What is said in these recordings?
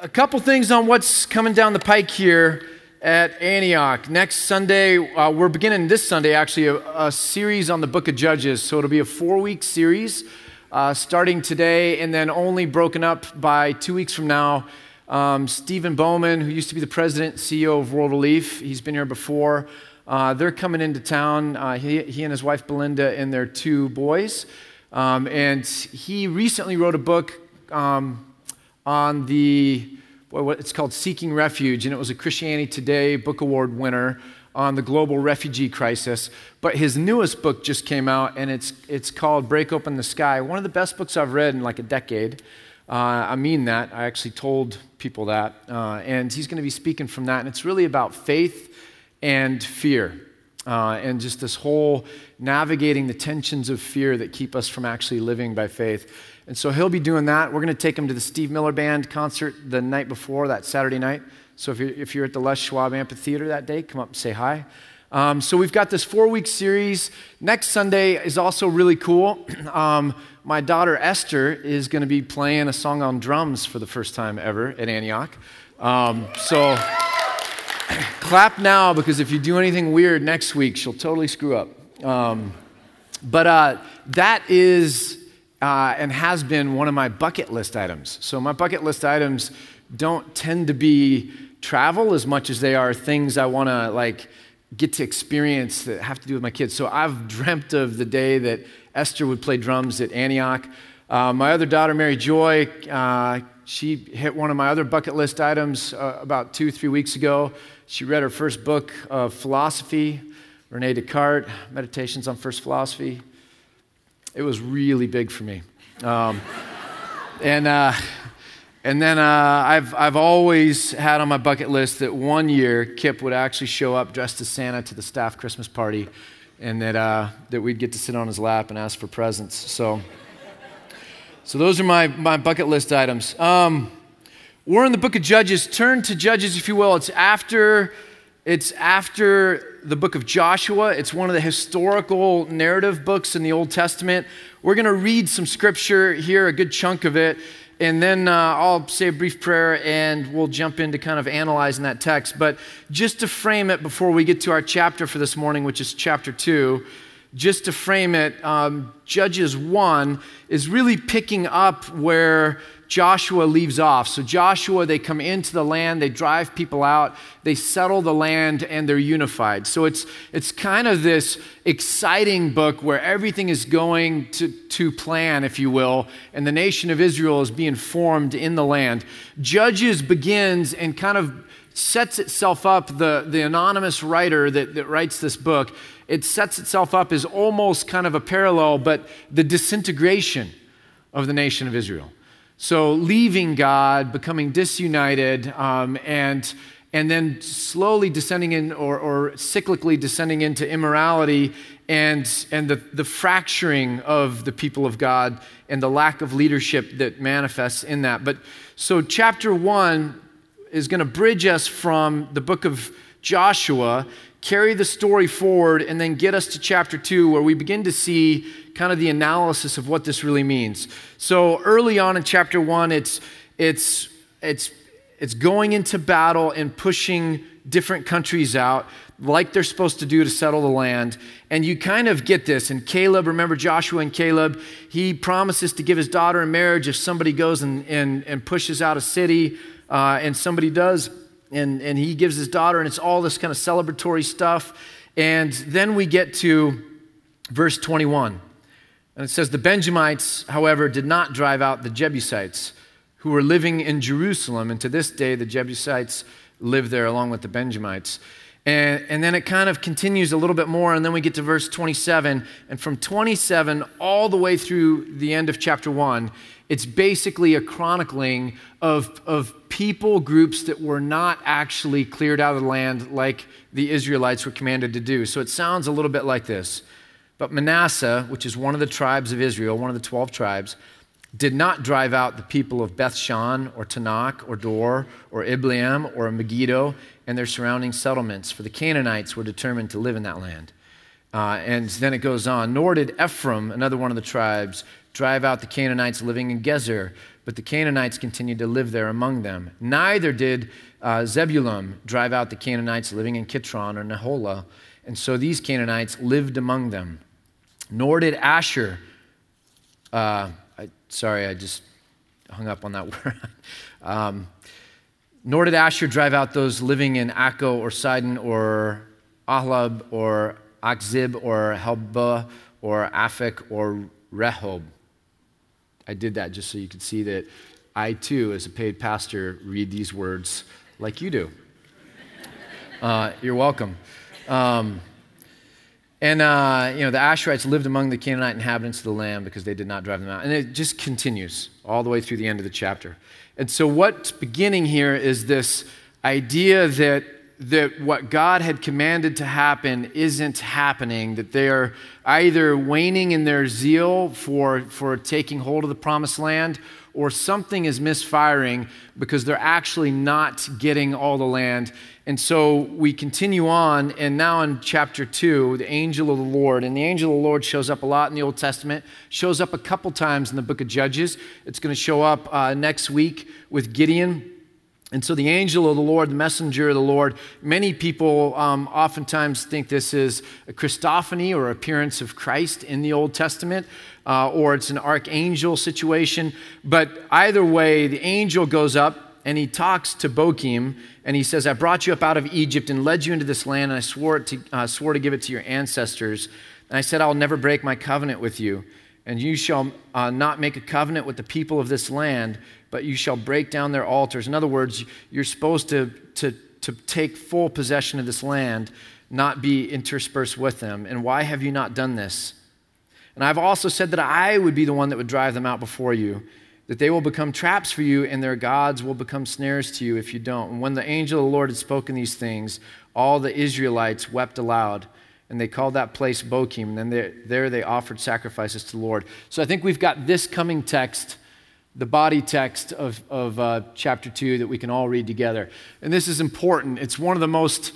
A couple things on what's coming down the pike here at Antioch. Next Sunday, we're beginning this Sunday actually a series on the book of Judges. So it'll be a 4-week series starting today and then only broken up by 2 weeks from now. Stephen Bowman, who used to be the president and CEO of World Relief, he's been here before. They're coming into town, he and his wife Belinda and their 2 boys. And he recently wrote a book on it's called Seeking Refuge, and it was a Christianity Today Book Award winner on the global refugee crisis. But his newest book just came out, and it's called Break Open the Sky. One of the best books I've read in like a decade. I mean that. I actually told people that. And he's going to be speaking from that, and it's really about faith and fear. And just this whole navigating the tensions of fear that keep us from actually living by faith. And so he'll be doing that. We're going to take him to the Steve Miller Band concert the night before, that Saturday night. So if you're at the Les Schwab Amphitheater that day, come up and say hi. So we've got this 4-week series. Next Sunday is also really cool. My daughter Esther is going to be playing a song on drums for the first time ever at Antioch. So clap now, because if you do anything weird next week, she'll totally screw up. But that is and has been one of my bucket list items. So my bucket list items don't tend to be travel as much as they are things I want to get to experience that have to do with my kids. So I've dreamt of the day that Esther would play drums at Antioch. My other daughter, Mary Joy, she hit one of my other bucket list items about 2-3 weeks ago. She read her first book of philosophy, Rene Descartes, Meditations on First Philosophy. It was really big for me. And then I've always had on my bucket list that one year Kip would actually show up dressed as Santa to the staff Christmas party, and that we'd get to sit on his lap and ask for presents. So those are my bucket list items. We're in the book of Judges. Turn to Judges, if you will. It's after the book of Joshua. It's one of the historical narrative books in the Old Testament. We're going to read some scripture here, a good chunk of it, and then I'll say a brief prayer and we'll jump into kind of analyzing that text. But just to frame it before we get to our chapter for this morning, which is chapter 2, just to frame it, Judges 1 is really picking up where Joshua leaves off. So Joshua, they come into the land, they drive people out, they settle the land, and they're unified. So it's kind of this exciting book where everything is going to plan, if you will, and the nation of Israel is being formed in the land. Judges begins and kind of sets itself up, the anonymous writer that writes this book, it sets itself up as almost kind of a parallel, but the disintegration of the nation of Israel. So leaving God, becoming disunited, and then slowly descending in or cyclically descending into immorality and the fracturing of the people of God and the lack of leadership that manifests in that. But so chapter 1 is going to bridge us from the book of Joshua, carry the story forward, and then get us to chapter 2, where we begin to see kind of the analysis of what this really means. So early on in chapter 1, it's going into battle and pushing different countries out like they're supposed to do to settle the land. And you kind of get this. And Caleb, remember Joshua and Caleb, he promises to give his daughter in marriage if somebody goes and pushes out a city, and somebody does, and he gives his daughter, and it's all this kind of celebratory stuff. And then we get to verse 21. And it says, the Benjamites, however, did not drive out the Jebusites who were living in Jerusalem. And to this day, the Jebusites live there along with the Benjamites. And then it kind of continues a little bit more. And then we get to verse 27. And from 27 all the way through the end of chapter 1, it's basically a chronicling of people groups that were not actually cleared out of the land like the Israelites were commanded to do. So it sounds a little bit like this. But Manasseh, which is one of the tribes of Israel, one of the 12 tribes, did not drive out the people of Beth-shan or Tanakh or Dor or Ibleam or Megiddo and their surrounding settlements, for the Canaanites were determined to live in that land. And then it goes on, nor did Ephraim, another one of the tribes, drive out the Canaanites living in Gezer, but the Canaanites continued to live there among them. Neither did Zebulun drive out the Canaanites living in Kitron or Neholah, and so these Canaanites lived among them. Nor did Asher, I just hung up on that word. Nor did Asher drive out those living in Akko or Sidon or Ahlab or Akzib or Helba or Aphek or Rehob. I did that just so you could see that I too, as a paid pastor, read these words like you do. You're welcome. The Asherites lived among the Canaanite inhabitants of the land because they did not drive them out. And it just continues all the way through the end of the chapter. And so what's beginning here is this idea that what God had commanded to happen isn't happening, that they are either waning in their zeal for taking hold of the promised land, or something is misfiring because they're actually not getting all the land. And so we continue on, and now in chapter 2, the angel of the Lord, and the angel of the Lord shows up a lot in the Old Testament, shows up a couple times in the book of Judges. It's going to show up next week with Gideon. And so the angel of the Lord, the messenger of the Lord, many people oftentimes think this is a Christophany or appearance of Christ in the Old Testament, or it's an archangel situation. But either way, the angel goes up and he talks to Bochim, and he says, I brought you up out of Egypt and led you into this land, and I swore to give it to your ancestors. And I said, I'll never break my covenant with you, and you shall not make a covenant with the people of this land, but you shall break down their altars. In other words, you're supposed to take full possession of this land, not be interspersed with them. And why have you not done this? And I've also said that I would be the one that would drive them out before you, that they will become traps for you, and their gods will become snares to you if you don't. And when the angel of the Lord had spoken these things, all the Israelites wept aloud, and they called that place Bochim, and then there they offered sacrifices to the Lord. So I think we've got this coming text, the body text of chapter 2 that we can all read together. And this is important. It's one of the most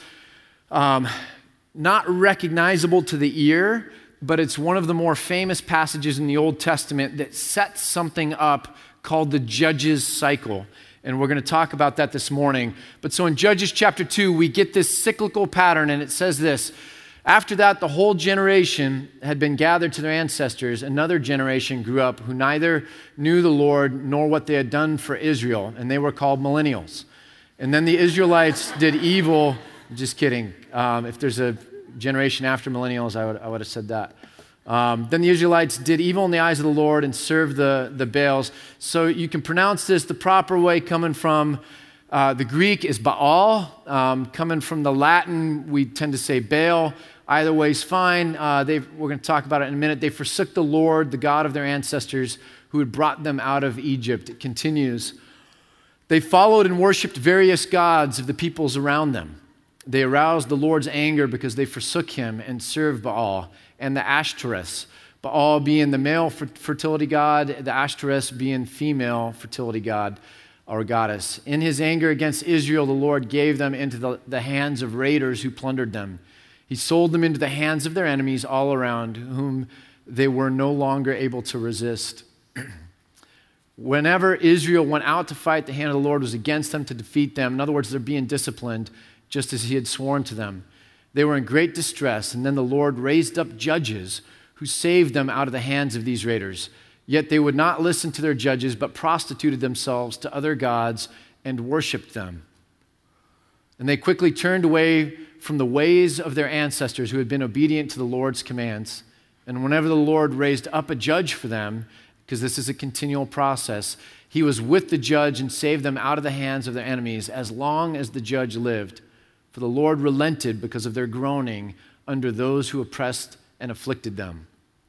not recognizable to the ear, but it's one of the more famous passages in the Old Testament that sets something up called the Judges cycle. And we're going to talk about that this morning. But so in Judges chapter 2, we get this cyclical pattern, and it says this: after that, the whole generation had been gathered to their ancestors. Another generation grew up who neither knew the Lord nor what they had done for Israel, and they were called millennials. And then the Israelites did evil. Just kidding. If there's a generation after millennials, I would have said that. Then the Israelites did evil in the eyes of the Lord and served the Baals. So you can pronounce this the proper way, coming from the Greek is Baal. Coming from the Latin, we tend to say Baal. Either way is fine. We're going to talk about it in a minute. They forsook the Lord, the God of their ancestors, who had brought them out of Egypt. It continues. They followed and worshipped various gods of the peoples around them. They aroused the Lord's anger because they forsook him and served Baal and the Ashtoreths. Baal being the male fertility god, the Ashtoreths being female fertility god or goddess. In his anger against Israel, the Lord gave them into the hands of raiders who plundered them. He sold them into the hands of their enemies all around, whom they were no longer able to resist. Whenever Israel went out to fight, the hand of the Lord was against them to defeat them. In other words, they're being disciplined, just as he had sworn to them. They were in great distress, and then the Lord raised up judges who saved them out of the hands of these raiders. Yet they would not listen to their judges, but prostituted themselves to other gods and worshiped them. And they quickly turned away from the ways of their ancestors who had been obedient to the Lord's commands. And whenever the Lord raised up a judge for them, because this is a continual process, he was with the judge and saved them out of the hands of their enemies as long as the judge lived. For the Lord relented because of their groaning under those who oppressed and afflicted them.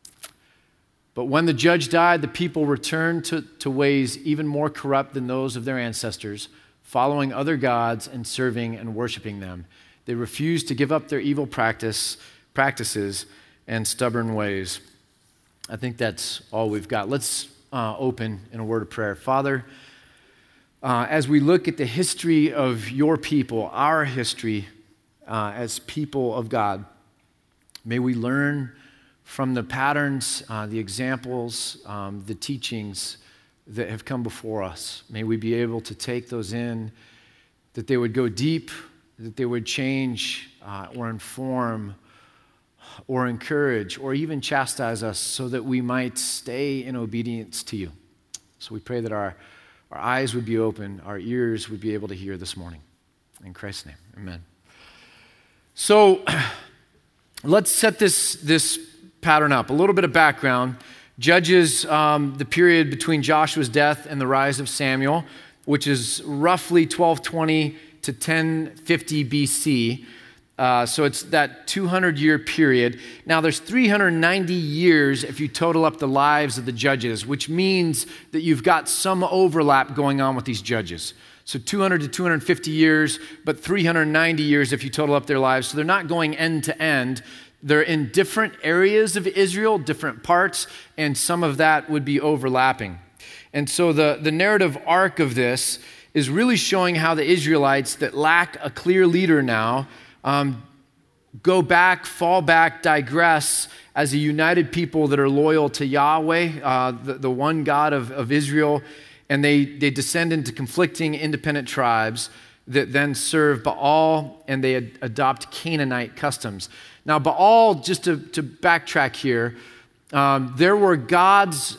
But when the judge died, the people returned to ways even more corrupt than those of their ancestors, following other gods and serving and worshiping them. They refused to give up their evil practices and stubborn ways. I think that's all we've got. Let's open in a word of prayer. Father, as we look at the history of your people, our history as people of God, may we learn from the patterns, the examples, the teachings that have come before us. May we be able to take those in, that they would go deep, that they would change or inform or encourage or even chastise us so that we might stay in obedience to you. So we pray that our eyes would be open, our ears would be able to hear this morning. In Christ's name, amen. So let's set this pattern up. A little bit of background. Judges, the period between Joshua's death and the rise of Samuel, which is roughly 1220 to 1050 BC. So it's that 200-year period. Now, there's 390 years if you total up the lives of the judges, which means that you've got some overlap going on with these judges. So 200 to 250 years, but 390 years if you total up their lives. So they're not going end to end. They're in different areas of Israel, different parts, and some of that would be overlapping. And so the narrative arc of this is really showing how the Israelites that lack a clear leader now go back, fall back, digress as a united people that are loyal to Yahweh, the one God of Israel, and they descend into conflicting independent tribes that then serve Baal, and they adopt Canaanite customs. Now, Baal, just to backtrack here, there were gods,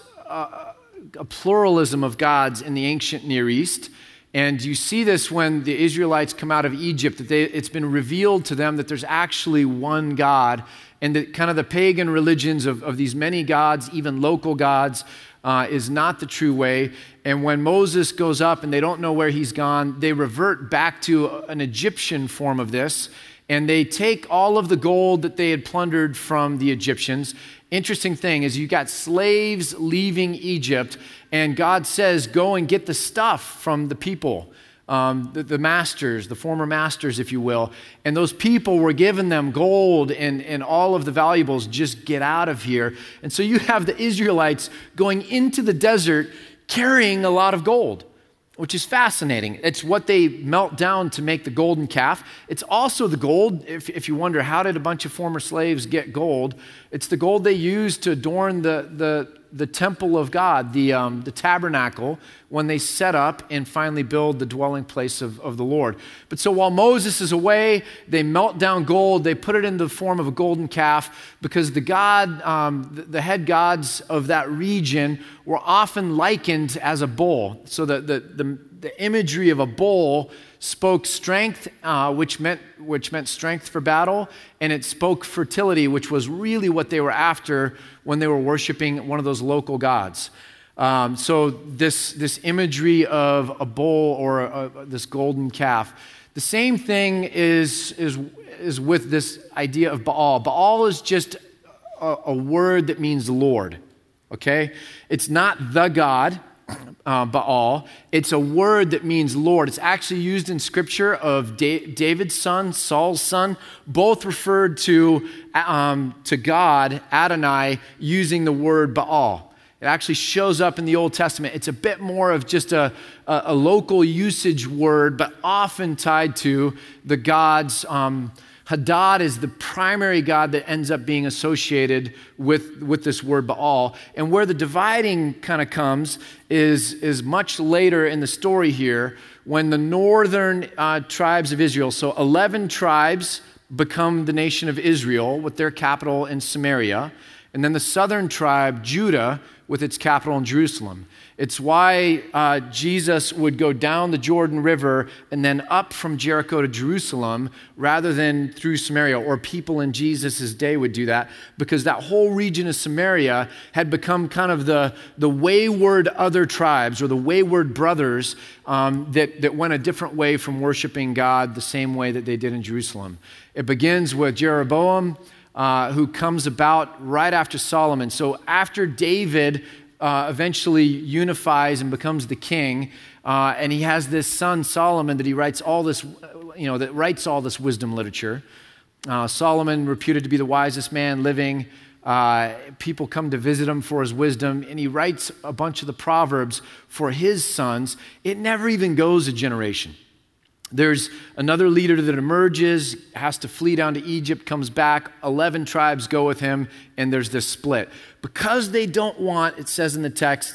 a pluralism of gods in the ancient Near East. And you see this when the Israelites come out of Egypt, that it's been revealed to them that there's actually one God, and that kind of the pagan religions of these many gods, even local gods, is not the true way. And when Moses goes up and they don't know where he's gone, they revert back to an Egyptian form of this, and they take all of the gold that they had plundered from the Egyptians. Interesting thing is you got slaves leaving Egypt, and God says, go and get the stuff from the people, the masters, the former masters, if you will. And those people were giving them gold and all of the valuables, just get out of here. And so you have the Israelites going into the desert carrying a lot of gold, which is fascinating. It's what they melt down to make the golden calf. It's also the gold, if you wonder, how did a bunch of former slaves get gold? It's the gold they used to adorn the temple of God, the tabernacle, when they set up and finally build the dwelling place of the Lord. But so while Moses is away, they melt down gold, they put it in the form of a golden calf, because the head gods of that region were often likened as a bull. So the imagery of a bull spoke strength, which meant strength for battle, and it spoke fertility, which was really what they were after when they were worshiping one of those local gods. So this imagery of a bull or this golden calf. The same thing is with this idea of Baal. Baal is just a word that means Lord. Okay, it's not the God. Baal. It's a word that means Lord. It's actually used in Scripture of David's son, Saul's son, both referred to God, Adonai, using the word Baal. It actually shows up in the Old Testament. It's a bit more of just a local usage word, but often tied to the gods. Hadad is the primary god that ends up being associated with this word Baal. And where the dividing kind of comes is much later in the story here, when the northern tribes of Israel, so 11 tribes become the nation of Israel with their capital in Samaria, and then the southern tribe, Judah, with its capital in Jerusalem. It's why Jesus would go down the Jordan River and then up from Jericho to Jerusalem rather than through Samaria, or people in Jesus' day would do that, because that whole region of Samaria had become kind of the wayward other tribes, or the wayward brothers that went a different way from worshiping God the same way that they did in Jerusalem. It begins with Jeroboam, who comes about right after Solomon. So after David eventually unifies and becomes the king, and he has this son Solomon that he writes all this, that writes all this wisdom literature. Solomon, reputed to be the wisest man living, people come to visit him for his wisdom, and he writes a bunch of the Proverbs for his sons. It never even goes a generation. There's another leader that emerges, has to flee down to Egypt, comes back, 11 tribes go with him, and there's this split. Because they don't want, it says in the text,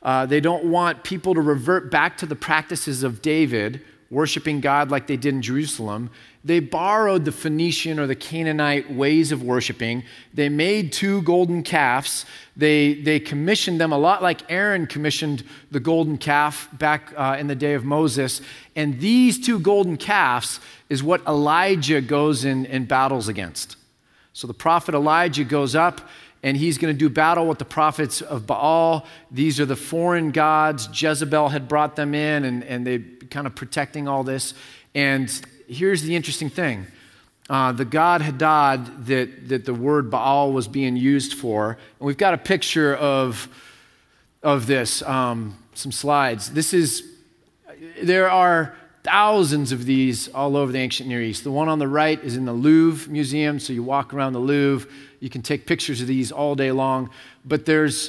They don't want people to revert back to the practices of David, worshiping God like they did in Jerusalem. They borrowed the Phoenician or the Canaanite ways of worshiping. They made 2 golden calves. They commissioned them a lot like Aaron commissioned the golden calf back in the day of Moses. And these 2 golden calves is what Elijah goes in battles against. So the prophet Elijah goes up, and he's going to do battle with the prophets of Baal. These are the foreign gods. Jezebel had brought them in, and they kind of protecting all this. And here's the interesting thing. The god Hadad that the word Baal was being used for, and we've got a picture of this, some slides. There are thousands of these all over the ancient Near East. The one on the right is in the Louvre Museum, so you walk around the Louvre. You can take pictures of these all day long. But this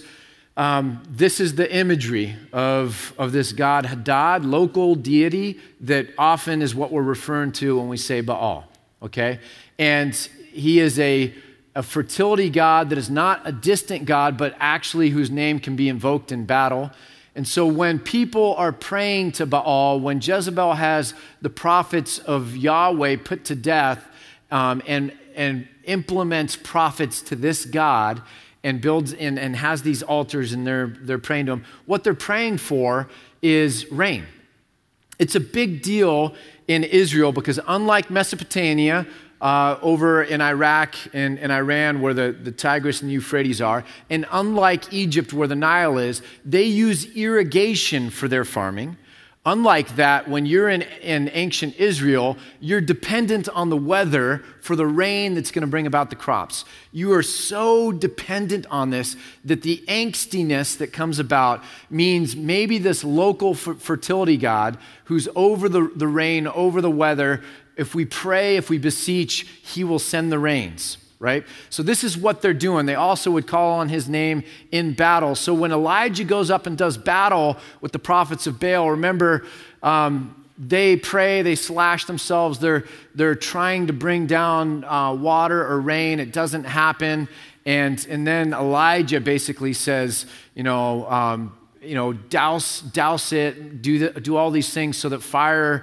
is the imagery of this god Hadad, local deity that often is what we're referring to when we say Baal, okay? And he is a fertility god that is not a distant god, but actually whose name can be invoked in battle. And so when people are praying to Baal, when Jezebel has the prophets of Yahweh put to death and implements prophets to this god and builds and has these altars and they're praying to him, what they're praying for is rain. It's a big deal in Israel because unlike Mesopotamia, over in Iraq and Iran where the Tigris and the Euphrates are, and unlike Egypt where the Nile is, they use irrigation for their farming. Unlike that, when you're in ancient Israel, you're dependent on the weather for the rain that's going to bring about the crops. You are so dependent on this that the angstiness that comes about means maybe this local fertility god who's over the rain, over the weather, if we pray, if we beseech, he will send the rains, right? So this is what they're doing. They also would call on his name in battle. So when Elijah goes up and does battle with the prophets of Baal, remember, they pray, they slash themselves. They're trying to bring down water or rain. It doesn't happen. And then Elijah basically says, douse it, do all these things so that fire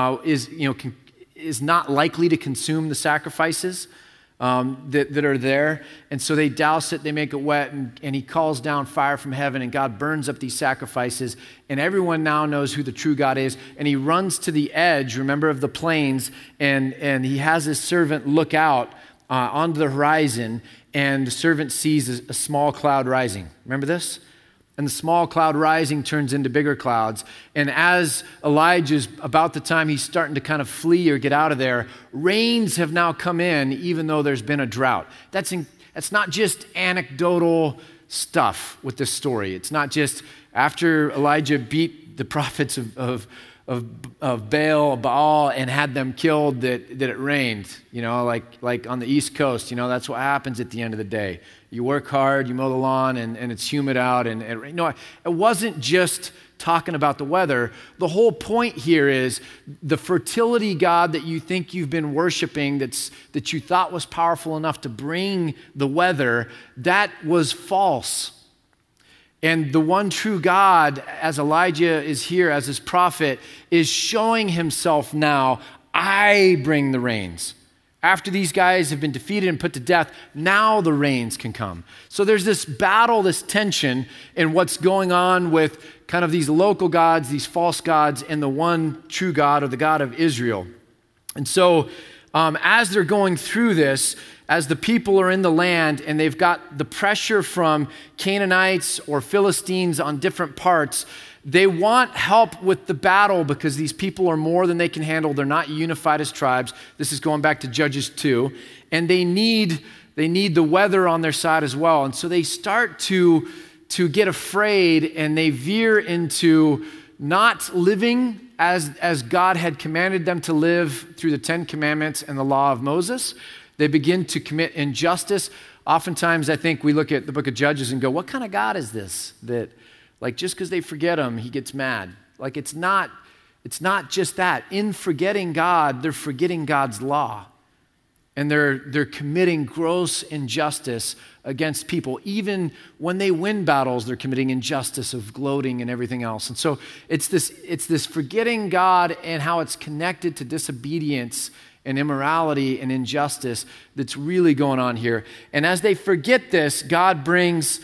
is not likely to consume the sacrifices that are there. And so they douse it, they make it wet, and he calls down fire from heaven, and God burns up these sacrifices, and everyone now knows who the true God is. And he runs to the edge, remember, of the plains, and he has his servant look out onto the horizon, and the servant sees a small cloud rising. Remember this? And the small cloud rising turns into bigger clouds. And as Elijah's about the time he's starting to kind of flee or get out of there, rains have now come in even though there's been a drought. That's not just anecdotal stuff with this story. It's not just after Elijah beat the prophets of Baal and had them killed that it rained, like on the East Coast, that's what happens at the end of the day. You work hard, you mow the lawn, and it's humid out. It wasn't just talking about the weather. The whole point here is the fertility god that you think you've been worshiping that you thought was powerful enough to bring the weather, that was false. And the one true God, as Elijah is here, as his prophet, is showing himself now. I bring the rains. After these guys have been defeated and put to death, now the rains can come. So there's this battle, this tension in what's going on with kind of these local gods, these false gods, and the one true God, or the God of Israel. And so as they're going through this, as the people are in the land and they've got the pressure from Canaanites or Philistines on different parts, they want help with the battle because these people are more than they can handle. They're not unified as tribes. This is going back to Judges 2. And they need the weather on their side as well. And so they start to get afraid, and they veer into not living as God had commanded them to live through the Ten Commandments and the law of Moses. They begin to commit injustice. Oftentimes, I think we look at the book of Judges and go, what kind of God is this? That, just because they forget him, he gets mad. It's not just that. In forgetting God, they're forgetting God's law. And they're committing gross injustice against people. Even when they win battles, they're committing injustice of gloating and everything else. And so it's this forgetting God and how it's connected to disobedience and immorality and injustice that's really going on here. And as they forget this, God brings,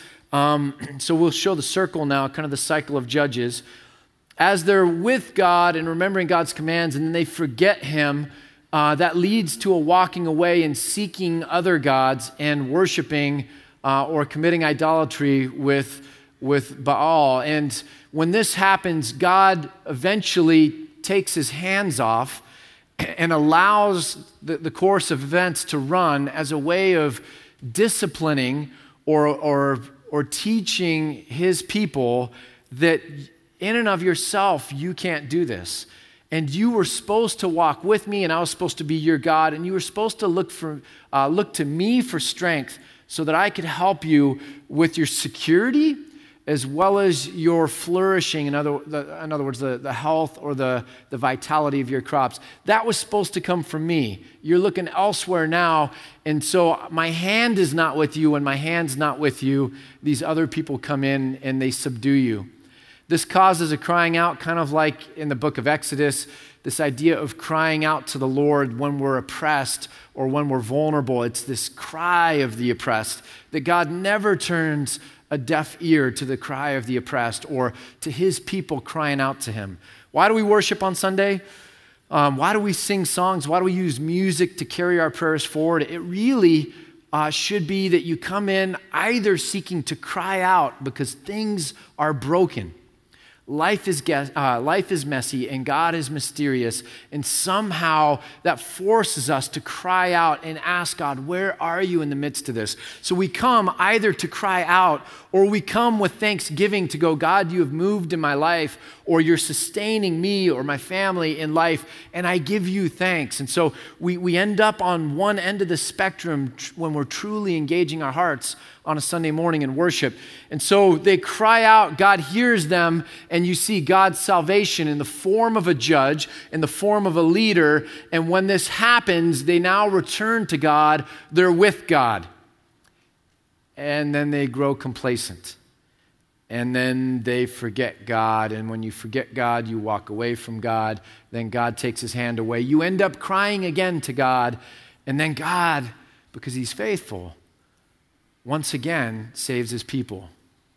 so we'll show the circle now, kind of the cycle of Judges. As they're with God and remembering God's commands and then they forget him, that leads to a walking away and seeking other gods and worshiping or committing idolatry with Baal. And when this happens, God eventually takes his hands off and allows the course of events to run as a way of disciplining or teaching his people that in and of yourself, you can't do this. And you were supposed to walk with me, and I was supposed to be your God, and you were supposed to look to me for strength so that I could help you with your security as well as your flourishing, in other words, the health or the vitality of your crops. That was supposed to come from me. You're looking elsewhere now, and so my hand is not with you, and my hand's not with you. These other people come in and they subdue you. This causes a crying out, kind of like in the book of Exodus, this idea of crying out to the Lord when we're oppressed or when we're vulnerable. It's this cry of the oppressed, that God never turns a deaf ear to the cry of the oppressed or to his people crying out to him. Why do we worship on Sunday? Why do we sing songs? Why do we use music to carry our prayers forward? It really should be that you come in either seeking to cry out because things are broken. Life is messy and God is mysterious, and somehow that forces us to cry out and ask God, where are you in the midst of this? So we come either to cry out or we come with thanksgiving to go, God, you have moved in my life, or you're sustaining me or my family in life, and I give you thanks. And so we end up on one end of the spectrum when we're truly engaging our hearts on a Sunday morning in worship. And so they cry out, God hears them, and you see God's salvation in the form of a judge, in the form of a leader. And when this happens, they now return to God. They're with God. And then they grow complacent. And then they forget God. And when you forget God, you walk away from God. Then God takes his hand away. You end up crying again to God. And then God, because he's faithful, once again saves his people.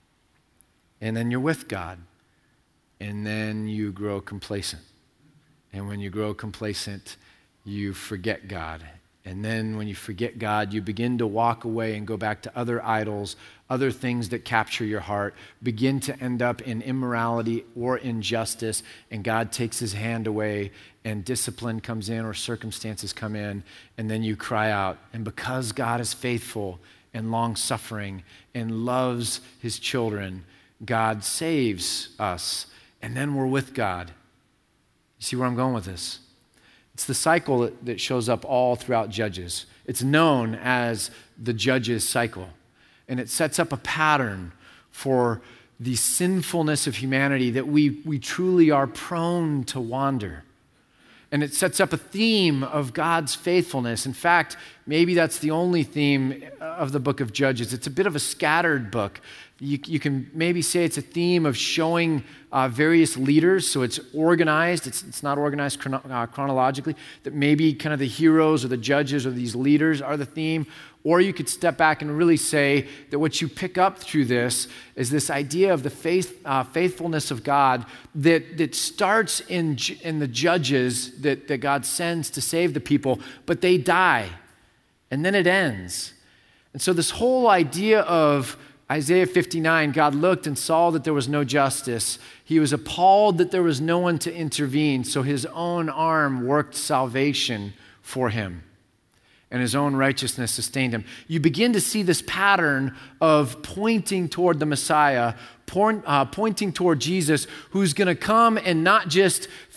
And then you're with God. And then you grow complacent. And when you grow complacent, you forget God. And then when you forget God, you begin to walk away and go back to other idols, other things that capture your heart, begin to end up in immorality or injustice, and God takes his hand away and discipline comes in or circumstances come in, and then you cry out. And because God is faithful and long-suffering and loves his children, God saves us, and then we're with God. You see where I'm going with this? It's the cycle that shows up all throughout Judges. It's known as the Judges cycle. And it sets up a pattern for the sinfulness of humanity that we truly are prone to wander. And it sets up a theme of God's faithfulness. In fact, maybe that's the only theme of the book of Judges. It's a bit of a scattered book. You can maybe say it's a theme of showing various leaders, so it's organized. It's not organized chronologically, that maybe kind of the heroes or the judges or these leaders are the theme. Or you could step back and really say that what you pick up through this is this idea of the faithfulness of God that starts in the judges that God sends to save the people, but they die, and then it ends. And so this whole idea of Isaiah 59, God looked and saw that there was no justice. He was appalled that there was no one to intervene, so his own arm worked salvation for him, and his own righteousness sustained him. You begin to see this pattern of pointing toward the Messiah, pointing toward Jesus, who's going to come and not just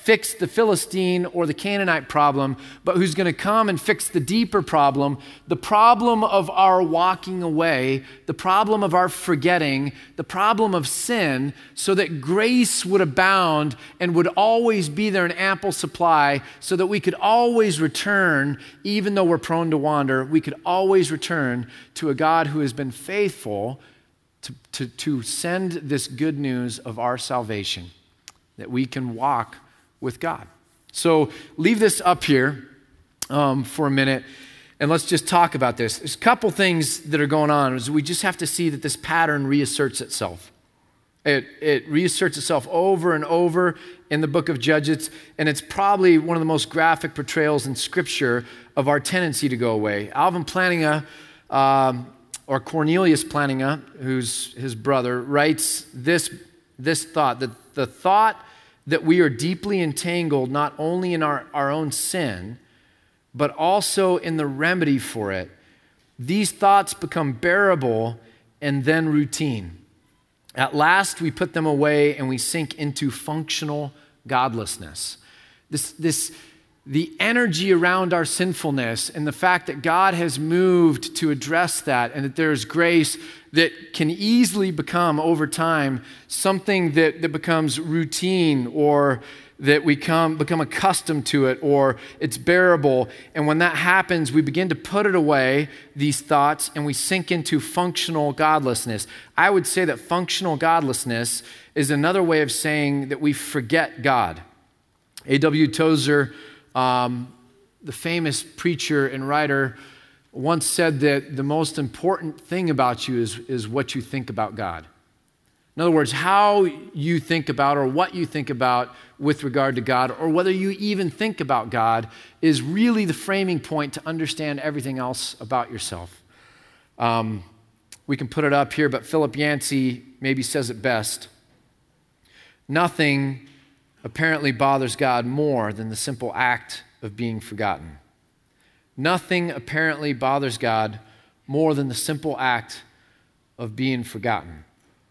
fix the Philistine or the Canaanite problem, but who's going to come and fix the deeper problem, the problem of our walking away, the problem of our forgetting, the problem of sin, so that grace would abound and would always be there in ample supply, so that we could always return, even though we're prone to wander, we could always return to a God who has been faithful to send this good news of our salvation, that we can walk with God. So leave this up here for a minute, and let's just talk about this. There's a couple things that are going on. We just have to see that this pattern reasserts itself. It reasserts itself over and over in the book of Judges, and it's probably one of the most graphic portrayals in Scripture of our tendency to go away. Alvin Plantinga, or Cornelius Plantinga, who's his brother, writes this thought, that the thought that we are deeply entangled not only in our own sin, but also in the remedy for it. These thoughts become bearable and then routine. At last, we put them away and we sink into functional godlessness. The energy around our sinfulness and the fact that God has moved to address that, and that there's grace that can easily become over time something that becomes routine, or that we become accustomed to it, or it's bearable. And when that happens, we begin to put it away, these thoughts, and we sink into functional godlessness. I would say that functional godlessness is another way of saying that we forget God. A.W. Tozer, the famous preacher and writer, once said that the most important thing about you is what you think about God. In other words, how you think about, or what you think about with regard to God, or whether you even think about God, is really the framing point to understand everything else about yourself. We can put it up here, but Philip Yancey maybe says it best. Nothing apparently bothers God more than the simple act of being forgotten. Nothing apparently bothers God more than the simple act of being forgotten.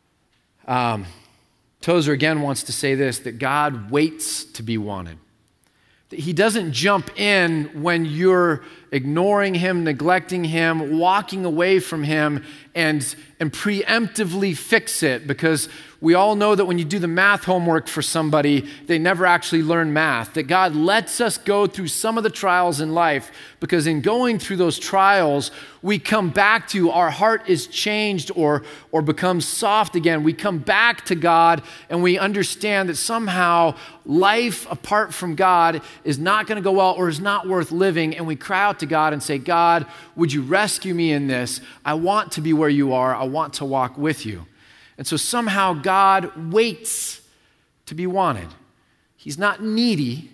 Tozer again wants to say this, that God waits to be wanted. That he doesn't jump in when you're ignoring him, neglecting him, walking away from him, and preemptively fix it, because we all know that when you do the math homework for somebody, they never actually learn math. That God lets us go through some of the trials in life, because in going through those trials, we come back to, our heart is changed or becomes soft again. We come back to God, and we understand that somehow life apart from God is not going to go well, or is not worth living. And we cry out to God and say, God, would you rescue me in this? I want to be where you are. I want to walk with you. And so somehow God waits to be wanted. He's not needy.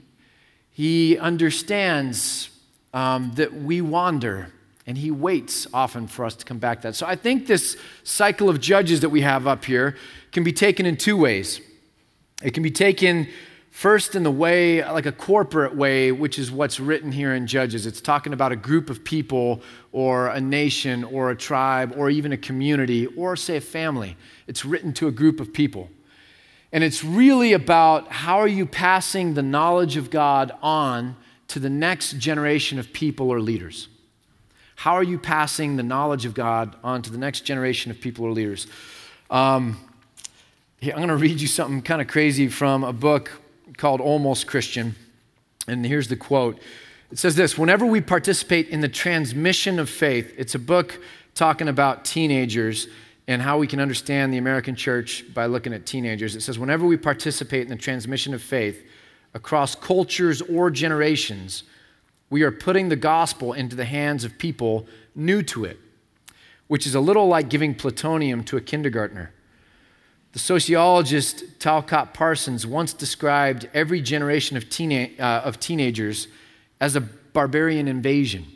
He understands that we wander, and he waits often for us to come back to that. So I think this cycle of Judges that we have up here can be taken in two ways. It can be taken first in the way, like a corporate way, which is what's written here in Judges. It's talking about a group of people, or a nation, or a tribe, or even a community, or say a family. It's written to a group of people. And it's really about, how are you passing the knowledge of God on to the next generation of people or leaders? How are you passing the knowledge of God on to the next generation of people or leaders? I'm going to read you something kind of crazy from a book called Almost Christian. And here's the quote. It says this: whenever we participate in the transmission of faith, it's a book talking about teenagers and how we can understand the American church by looking at teenagers. It says, whenever we participate in the transmission of faith across cultures or generations, we are putting the gospel into the hands of people new to it, which is a little like giving plutonium to a kindergartner. The sociologist Talcott Parsons once described every generation of teenagers as a barbarian invasion.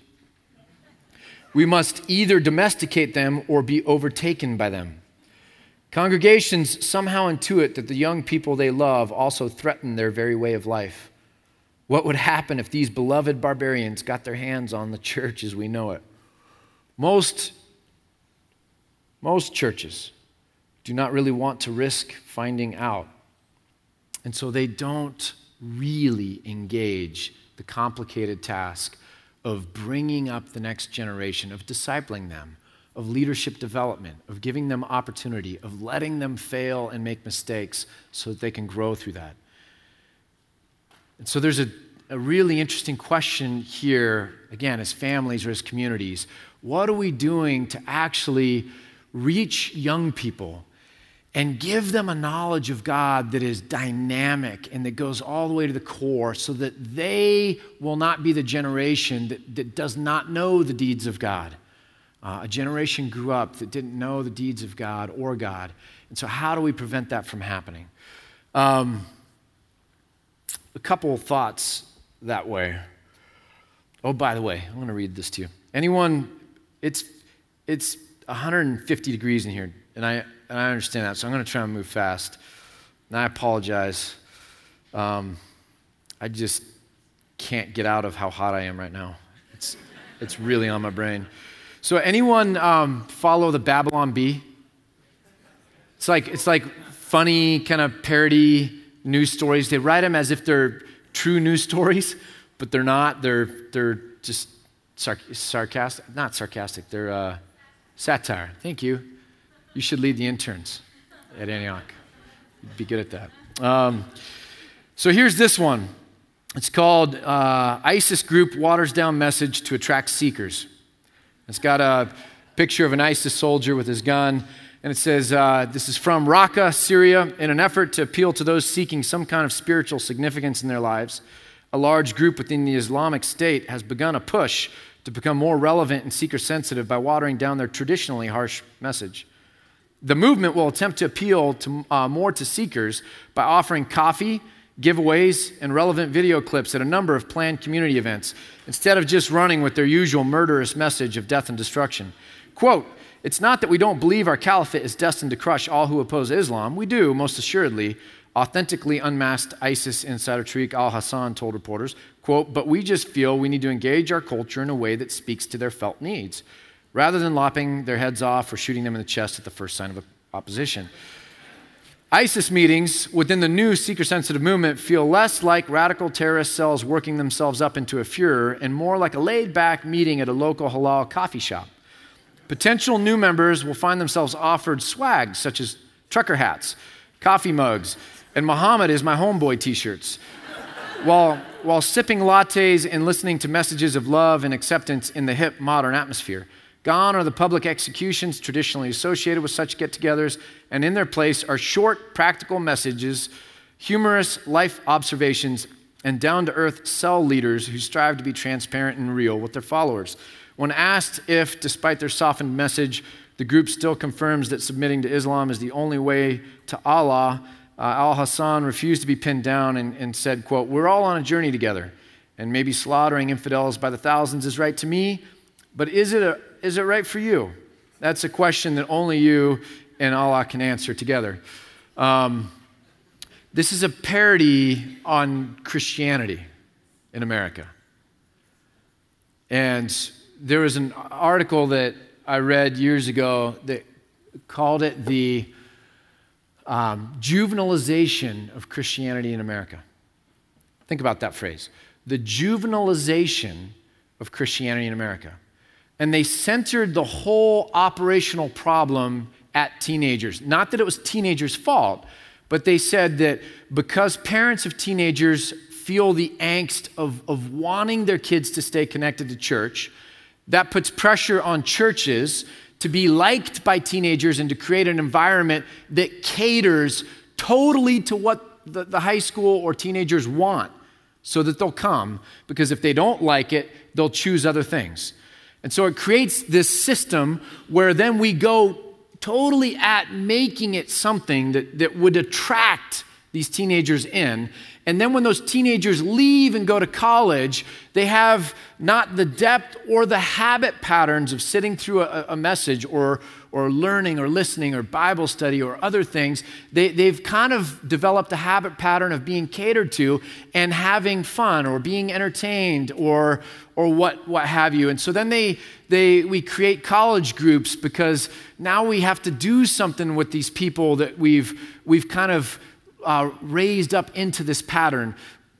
We must either domesticate them or be overtaken by them. Congregations somehow intuit that the young people they love also threaten their very way of life. What would happen if these beloved barbarians got their hands on the church as we know it? Most churches do not really want to risk finding out. And so they don't really engage the complicated task of bringing up the next generation, of discipling them, of leadership development, of giving them opportunity, of letting them fail and make mistakes so that they can grow through that. And so there's a really interesting question here, again, as families or as communities. What are we doing to actually reach young people and give them a knowledge of God that is dynamic and that goes all the way to the core so that they will not be the generation that does not know the deeds of God? A generation grew up that didn't know the deeds of God or God. And so how do we prevent that from happening? A couple of thoughts that way. Oh, by the way, I'm going to read this to you. Anyone, it's 150 degrees in here, and I understand that, so I'm going to try and move fast. And I apologize. I just can't get out of how hot I am right now. It's really on my brain. So anyone follow the Babylon Bee? It's like funny kind of parody news stories. They write them as if they're true news stories, but they're not. They're just sarcastic. Not sarcastic. They're satire. Thank you. You should lead the interns at Antioch. You'd be good at that. So here's this one. It's called ISIS Group Waters Down Message to Attract Seekers. It's got a picture of an ISIS soldier with his gun, and it says, this is from Raqqa, Syria. In an effort to appeal to those seeking some kind of spiritual significance in their lives, a large group within the Islamic State has begun a push to become more relevant and seeker-sensitive by watering down their traditionally harsh message. The movement will attempt to appeal to more to seekers by offering coffee, giveaways, and relevant video clips at a number of planned community events, instead of just running with their usual murderous message of death and destruction. Quote, "It's not that we don't believe our caliphate is destined to crush all who oppose Islam. We do, most assuredly," authentically unmasked ISIS insider Tariq al-Hassan told reporters. Quote, "But we just feel we need to engage our culture in a way that speaks to their felt needs, rather than lopping their heads off or shooting them in the chest at the first sign of opposition." ISIS meetings within the new seeker-sensitive movement feel less like radical terrorist cells working themselves up into a furor and more like a laid-back meeting at a local halal coffee shop. Potential new members will find themselves offered swag such as trucker hats, coffee mugs, and Muhammad is my homeboy t-shirts, while sipping lattes and listening to messages of love and acceptance in the hip modern atmosphere. Gone are the public executions traditionally associated with such get-togethers, and in their place are short, practical messages, humorous life observations, and down-to-earth cell leaders who strive to be transparent and real with their followers. When asked if, despite their softened message, the group still confirms that submitting to Islam is the only way to Allah, al-Hassan refused to be pinned down and said, quote, "We're all on a journey together, and maybe slaughtering infidels by the thousands is right to me, but is it right for you?" That's a question that only you and Allah can answer together. This is a parody on Christianity in America. And there was an article that I read years ago that called it the juvenilization of Christianity in America. Think about that phrase. The juvenilization of Christianity in America. And they centered the whole operational problem at teenagers. Not that it was teenagers' fault, but they said that because parents of teenagers feel the angst of wanting their kids to stay connected to church, that puts pressure on churches to be liked by teenagers and to create an environment that caters totally to what the high school or teenagers want so that they'll come, because if they don't like it, they'll choose other things. And so it creates this system where then we go totally at making it something that would attract these teenagers in. And then when those teenagers leave and go to college, they have not the depth or the habit patterns of sitting through a message or learning or listening or Bible study or other things. They've kind of developed a habit pattern of being catered to and having fun or being entertained or what have you. And so then we create college groups because now we have to do something with these people that we've kind of raised up into this pattern.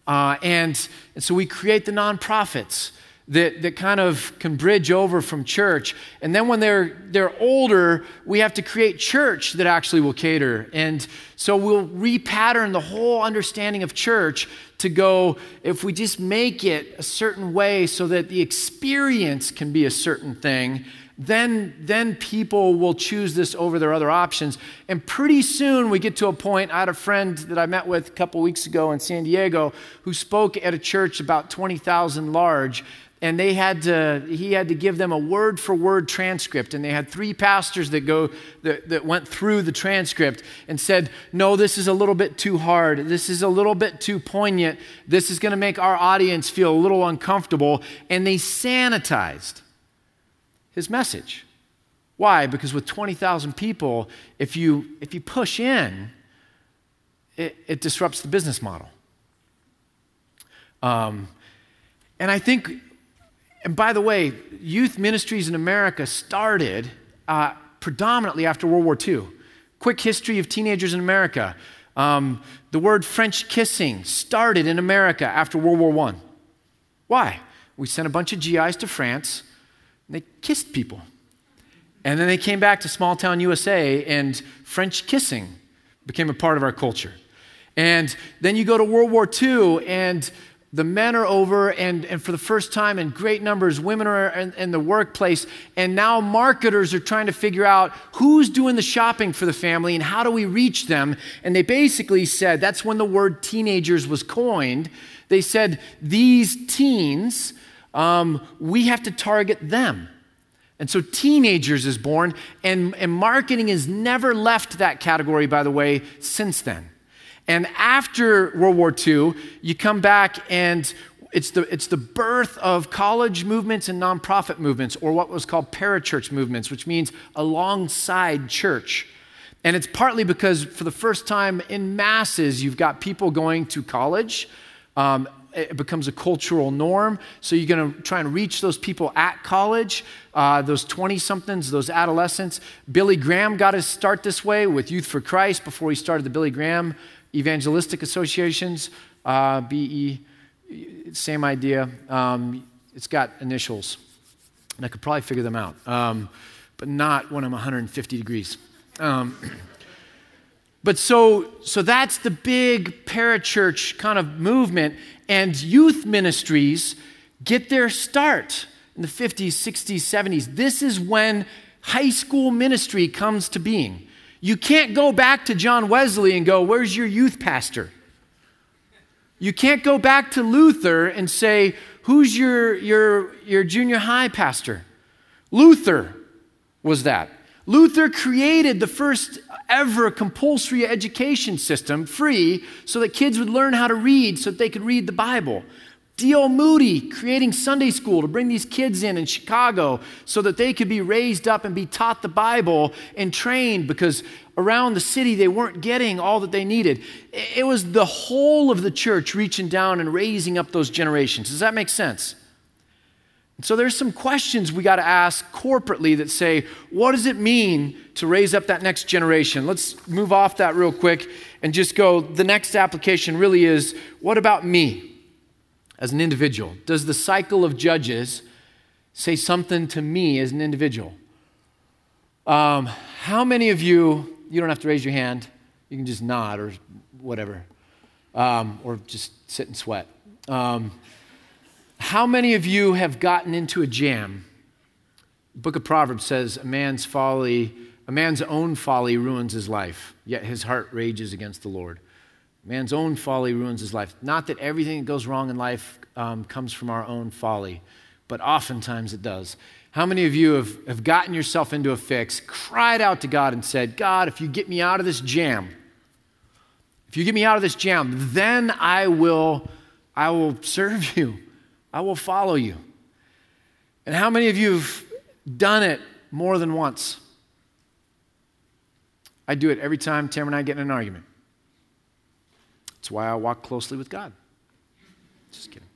And so we create the nonprofits that kind of can bridge over from church. And then when they're older, we have to create church that actually will cater. And so we'll repattern the whole understanding of church to go, if we just make it a certain way so that the experience can be a certain thing, then people will choose this over their other options. And pretty soon we get to a point. I had a friend that I met with a couple weeks ago in San Diego who spoke at a church about 20,000 large, and he had to give them a word-for-word transcript. And they had 3 pastors that went through the transcript and said, no, this is a little bit too hard. This is a little bit too poignant. This is going to make our audience feel a little uncomfortable. And they sanitized his message. Why? Because with 20,000 people, if you push in, it disrupts the business model. And I think, and by the way, youth ministries in America started predominantly after World War II. Quick history of teenagers in America. The word French kissing started in America after World War I. Why? We sent a bunch of GIs to France, and they kissed people. And then they came back to small town USA, and French kissing became a part of our culture. And then you go to World War II, and the men are over, and for the first time in great numbers, women are in the workplace, and now marketers are trying to figure out who's doing the shopping for the family and how do we reach them. And they basically said, that's when the word teenagers was coined. They said, these teens, we have to target them. And so teenagers is born, and marketing has never left that category, by the way, since then. And after World War II, you come back and it's the birth of college movements and nonprofit movements, or what was called parachurch movements, which means alongside church. And it's partly because for the first time in masses, you've got people going to college. It becomes a cultural norm. So you're going to try and reach those people at college, those 20-somethings, those adolescents. Billy Graham got his start this way with Youth for Christ before he started the Billy Graham Evangelistic Associations, BE, same idea. It's got initials, and I could probably figure them out, but not when I'm 150 degrees. But so that's the big parachurch kind of movement, and youth ministries get their start in the 50s, 60s, 70s. This is when high school ministry comes to being. You can't go back to John Wesley and go, where's your youth pastor? You can't go back to Luther and say, who's your junior high pastor? Luther was that. Luther created the first ever compulsory education system, free, so that kids would learn how to read so that they could read the Bible. D.L. Moody creating Sunday school to bring these kids in Chicago so that they could be raised up and be taught the Bible and trained, because around the city they weren't getting all that they needed. It was the whole of the church reaching down and raising up those generations. Does that make sense? And so there's some questions we got to ask corporately that say, what does it mean to raise up that next generation? Let's move off that real quick and just go, the next application really is, what about me? As an individual, does the cycle of Judges say something to me as an individual? How many of you don't have to raise your hand, you can just nod or whatever, or just sit and sweat. How many of you have gotten into a jam? The book of Proverbs says, a man's own folly ruins his life, yet his heart rages against the Lord. Man's own folly ruins his life. Not that everything that goes wrong in life comes from our own folly, but oftentimes it does. How many of you have gotten yourself into a fix, cried out to God and said, God, if you get me out of this jam, then I will serve you. I will follow you. And how many of you have done it more than once? I do it every time Tamara and I get in an argument. That's why I walk closely with God. Just kidding.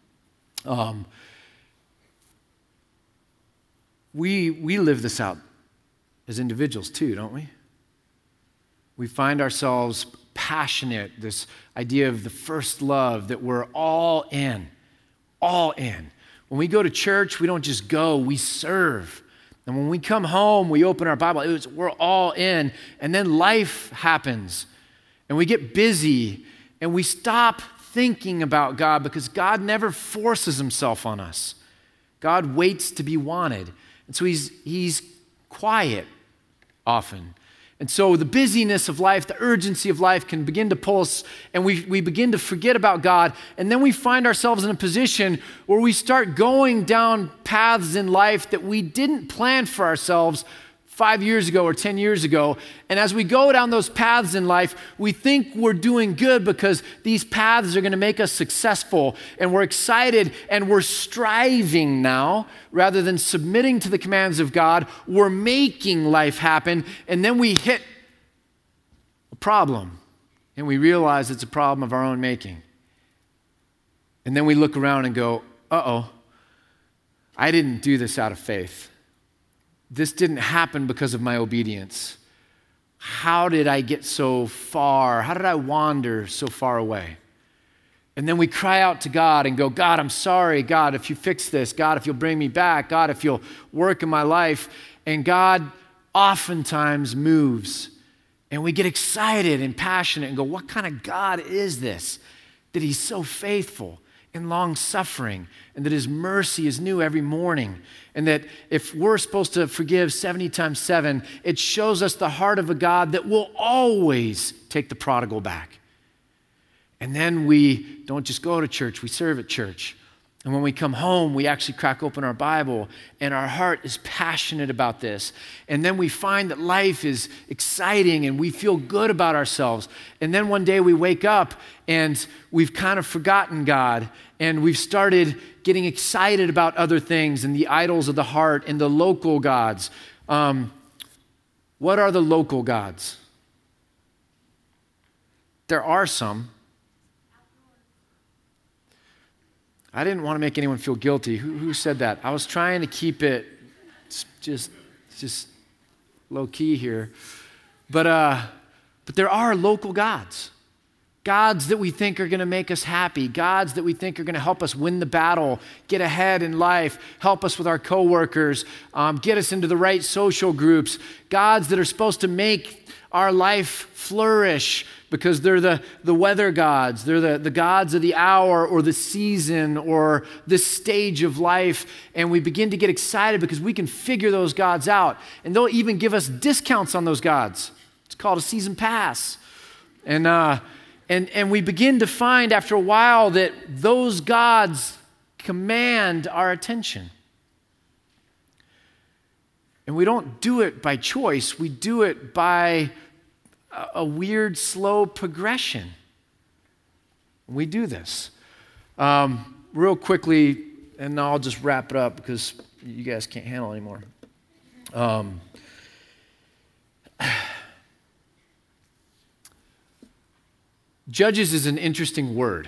We live this out as individuals too, don't we? We find ourselves passionate, this idea of the first love, that we're all in, all in. When we go to church, we don't just go, we serve. And when we come home, we open our Bible, we're all in, and then life happens, and we get busy, and we stop thinking about God because God never forces himself on us. God waits to be wanted. And so he's quiet often. And so the busyness of life, the urgency of life can begin to pull us, and we begin to forget about God. And then we find ourselves in a position where we start going down paths in life that we didn't plan for ourselves 5 years ago or 10 years ago. And as we go down those paths in life, we think we're doing good because these paths are going to make us successful. And we're excited and we're striving now rather than submitting to the commands of God. We're making life happen. And then we hit a problem and we realize it's a problem of our own making. And then we look around and go, uh-oh, I didn't do this out of faith. This didn't happen because of my obedience. How did I get so far? How did I wander so far away? And then we cry out to God and go, God, I'm sorry. God, if you fix this. God, if you'll bring me back. God, if you'll work in my life. And God oftentimes moves. And we get excited and passionate and go, what kind of God is this? That he's so faithful and long-suffering, and that his mercy is new every morning, and that if we're supposed to forgive 70 times 7, it shows us the heart of a God that will always take the prodigal back. And then we don't just go to church, we serve at church. And when we come home, we actually crack open our Bible, and our heart is passionate about this. And then we find that life is exciting, and we feel good about ourselves. And then one day we wake up, and we've kind of forgotten God, and we've started getting excited about other things and the idols of the heart and the local gods. What are the local gods? There are some. I didn't want to make anyone feel guilty. Who said that? I was trying to keep it just low key here. But there are local gods. Gods that we think are going to make us happy. Gods that we think are going to help us win the battle, get ahead in life, help us with our coworkers, get us into the right social groups. Gods that are supposed to make our life flourish because they're the weather gods. They're the gods of the hour or the season or the stage of life. And we begin to get excited because we can figure those gods out. And they'll even give us discounts on those gods. It's called a season pass. And we begin to find after a while that those gods command our attention. And we don't do it by choice. We do it by a weird, slow progression. We do this. Real quickly, and I'll just wrap it up because you guys can't handle it anymore. Judges is an interesting word.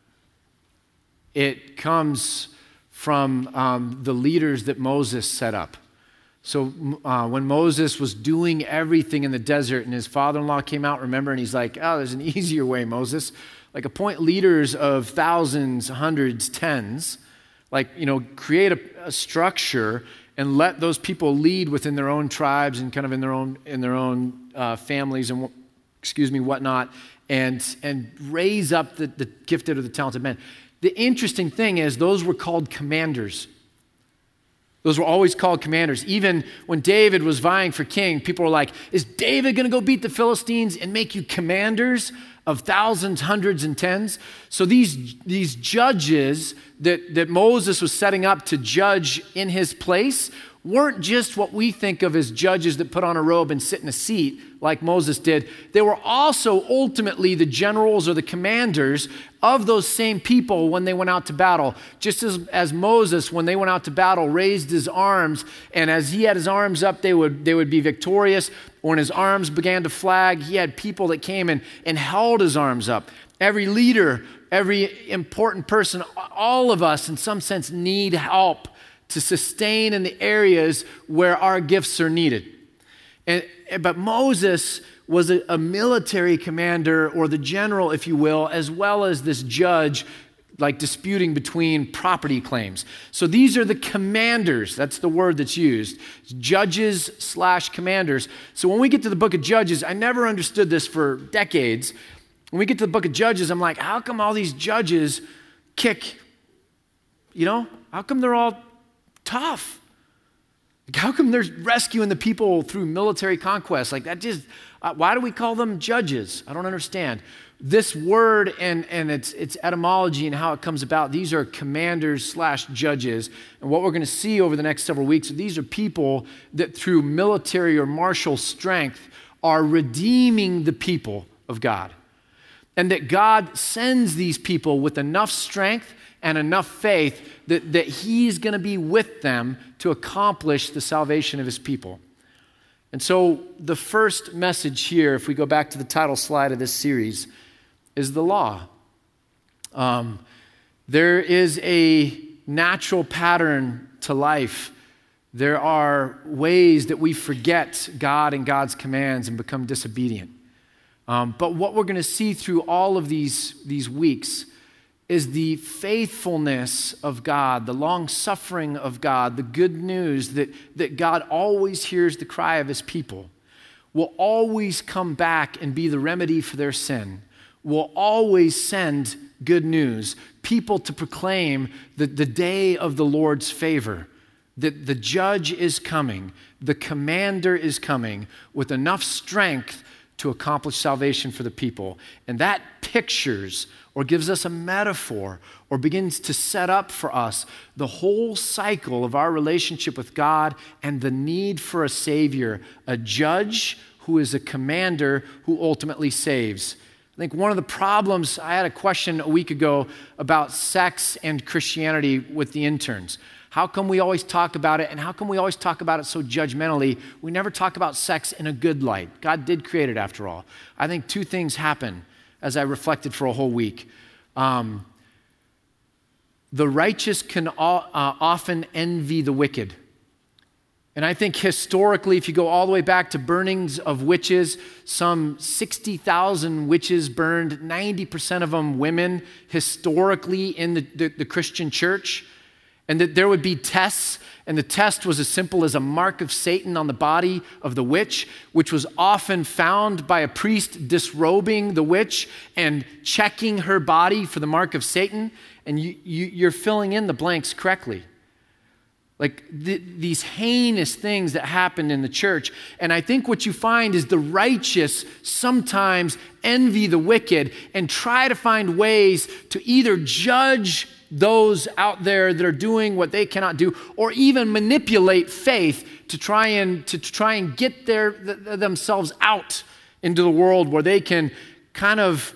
It comes from the leaders that Moses set up. So when Moses was doing everything in the desert and his father-in-law came out, remember, and he's like, oh, there's an easier way, Moses. Like appoint leaders of thousands, hundreds, tens. Like, create a structure and let those people lead within their own tribes and kind of in their own families and whatnot, and raise up the gifted or the talented men. The interesting thing is those were called commanders. Those were always called commanders. Even when David was vying for king, people were like, is David going to go beat the Philistines and make you commanders of thousands, hundreds, and tens? So these judges that Moses was setting up to judge in his place weren't just what we think of as judges that put on a robe and sit in a seat like Moses did. They were also ultimately the generals or the commanders of those same people when they went out to battle. Just as Moses, when they went out to battle, raised his arms, and as he had his arms up, they would be victorious. When his arms began to flag, he had people that came and held his arms up. Every leader, every important person, all of us in some sense need help to sustain in the areas where our gifts are needed. But Moses was a military commander, or the general, if you will, as well as this judge, like disputing between property claims. So these are the commanders. That's the word that's used. Judges/commanders. So when we get to the book of Judges, I never understood this for decades. When we get to the book of Judges, I'm like, how come all these judges kick? How come they're all tough? Like, how come they're rescuing the people through military conquest? Like that just, why do we call them judges? I don't understand. This word and its etymology and how it comes about, these are commanders/judges. And what we're going to see over the next several weeks, these are people that through military or martial strength are redeeming the people of God. And that God sends these people with enough strength and enough faith that he's going to be with them to accomplish the salvation of his people. And so the first message here, if we go back to the title slide of this series, is the law. There is a natural pattern to life. There are ways that we forget God and God's commands and become disobedient. But what we're going to see through all of these weeks is the faithfulness of God, the long-suffering of God, the good news that God always hears the cry of his people, will always come back and be the remedy for their sin, will always send good news, people to proclaim the day of the Lord's favor, that the judge is coming, the commander is coming with enough strength to accomplish salvation for the people. And that pictures or gives us a metaphor or begins to set up for us the whole cycle of our relationship with God and the need for a Savior, a judge who is a commander who ultimately saves. I think one of the problems, I had a question a week ago about sex and Christianity with the interns. How come we always talk about it, and how come we always talk about it so judgmentally? We never talk about sex in a good light. God did create it after all. I think two things happen as I reflected for a whole week. The righteous can often envy the wicked. And I think historically, if you go all the way back to burnings of witches, some 60,000 witches burned, 90% of them women, historically in the Christian church. And that there would be tests, and the test was as simple as a mark of Satan on the body of the witch, which was often found by a priest disrobing the witch and checking her body for the mark of Satan, and you're filling in the blanks correctly. Like these heinous things that happened in the church. And I think what you find is the righteous sometimes envy the wicked and try to find ways to either judge those out there that are doing what they cannot do, or even manipulate faith to try and get themselves out into the world where they can kind of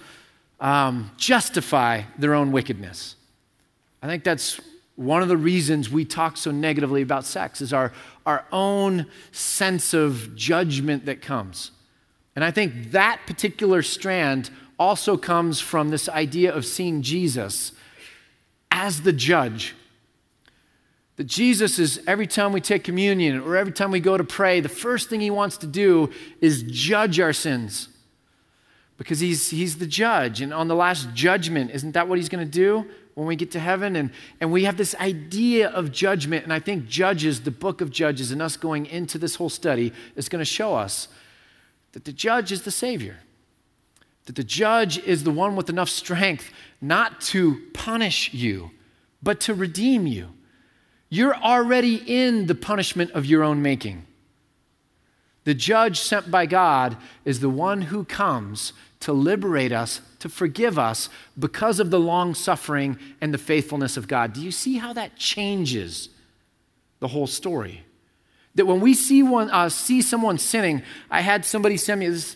justify their own wickedness. I think that's one of the reasons we talk so negatively about sex, is our own sense of judgment that comes. And I think that particular strand also comes from this idea of seeing Jesus as the judge. That Jesus is, every time we take communion or every time we go to pray, the first thing he wants to do is judge our sins. Because he's the judge. And on the last judgment, isn't that what he's going to do when we get to heaven? And we have this idea of judgment. And I think Judges, the book of Judges, and us going into this whole study is going to show us that the judge is the Savior. That the judge is the one with enough strength not to punish you, but to redeem you. You're already in the punishment of your own making. The judge sent by God is the one who comes to liberate us, to forgive us because of the long suffering and the faithfulness of God. Do you see how that changes the whole story? That when we see someone sinning, I had somebody send me this.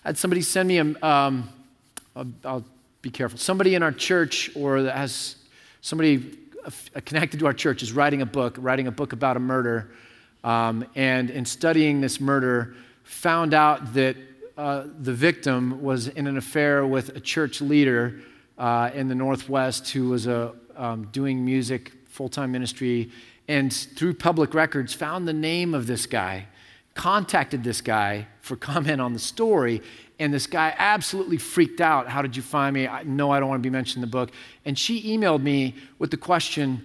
I'll be careful. Somebody in our church, or that has somebody connected to our church, is writing a book about a murder, and in studying this murder, found out that the victim was in an affair with a church leader in the Northwest who was doing music, full-time ministry, and through public records found the name of this guy, contacted this guy for comment on the story, and this guy absolutely freaked out. How did you find me? No, I don't want to be mentioned in the book. And she emailed me with the question,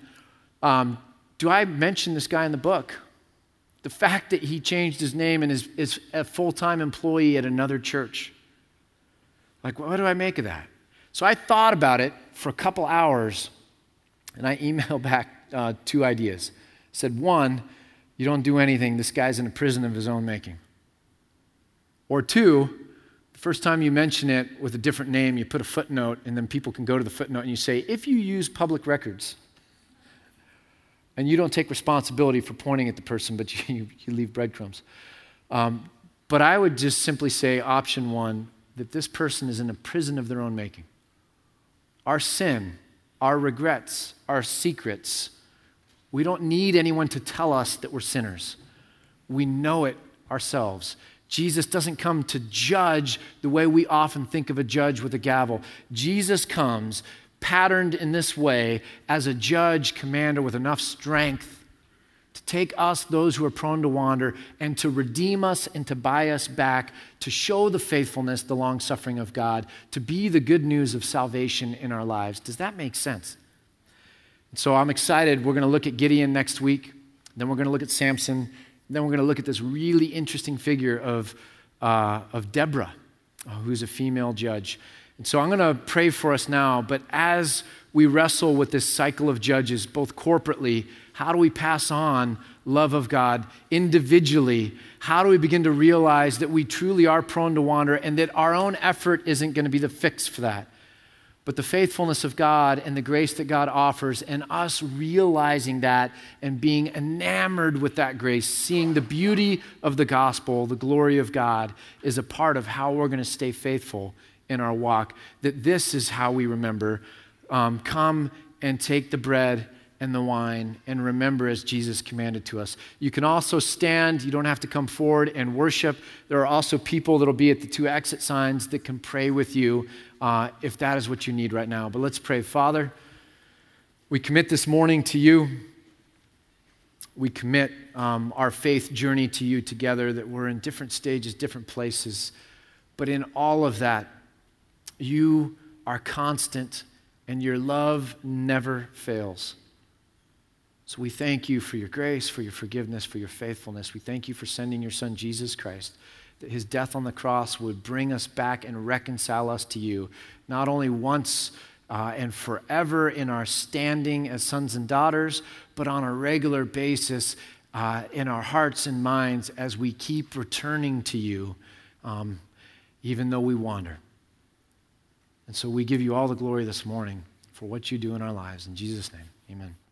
do I mention this guy in the book? The fact that he changed his name and is a full-time employee at another church. Like, what do I make of that? So I thought about it for a couple hours, and I emailed back 2 ideas. I said, 1, you don't do anything. This guy's in a prison of his own making. Or 2, the first time you mention it with a different name, you put a footnote, and then people can go to the footnote and you say, if you use public records, and you don't take responsibility for pointing at the person, but you leave breadcrumbs. But I would just simply say, option 1, that this person is in a prison of their own making. Our sin, our regrets, our secrets, we don't need anyone to tell us that we're sinners. We know it ourselves. Jesus doesn't come to judge the way we often think of a judge with a gavel. Jesus comes patterned in this way as a judge, commander with enough strength to take us, those who are prone to wander, and to redeem us and to buy us back, to show the faithfulness, the long-suffering of God, to be the good news of salvation in our lives. Does that make sense? So I'm excited. We're going to look at Gideon next week. Then we're going to look at Samson. Then we're going to look at this really interesting figure of Deborah, who's a female judge. And so I'm going to pray for us now. But as we wrestle with this cycle of judges, both corporately, how do we pass on love of God? Individually, how do we begin to realize that we truly are prone to wander and that our own effort isn't going to be the fix for that? But the faithfulness of God and the grace that God offers, and us realizing that and being enamored with that grace, seeing the beauty of the gospel, the glory of God, is a part of how we're going to stay faithful in our walk. That this is how we remember. Come and take the bread and the wine and remember as Jesus commanded to us. You can also stand. You don't have to come forward and worship. There are also people that will be at the 2 exit signs that can pray with you if that is what you need right now. But let's pray. Father, we commit this morning to you. We commit our faith journey to you together, that we're in different stages, different places. But in all of that, you are constant and your love never fails. So we thank you for your grace, for your forgiveness, for your faithfulness. We thank you for sending your son, Jesus Christ, that his death on the cross would bring us back and reconcile us to you, not only once and forever in our standing as sons and daughters, but on a regular basis in our hearts and minds as we keep returning to you, even though we wander. And so we give you all the glory this morning for what you do in our lives. In Jesus' name, amen.